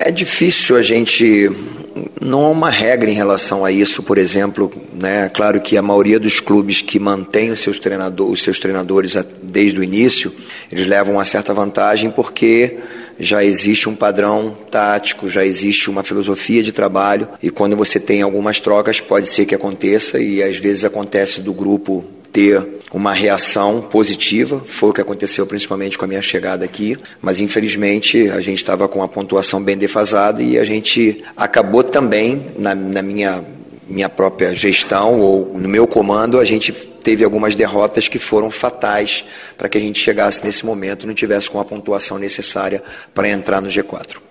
É difícil a gente... Não há uma regra em relação a isso, por exemplo, né? Claro que a maioria dos clubes que mantém os seus treinadores desde o início, eles levam uma certa vantagem porque já existe um padrão tático, já existe uma filosofia de trabalho, e quando você tem algumas trocas pode ser que aconteça, e às vezes acontece do grupo ter uma reação positiva. Foi o que aconteceu principalmente com a minha chegada aqui, mas infelizmente a gente estava com a pontuação bem defasada e a gente acabou também, na minha própria gestão ou no meu comando, a gente teve algumas derrotas que foram fatais para que a gente chegasse nesse momento e não tivesse com a pontuação necessária para entrar no G4.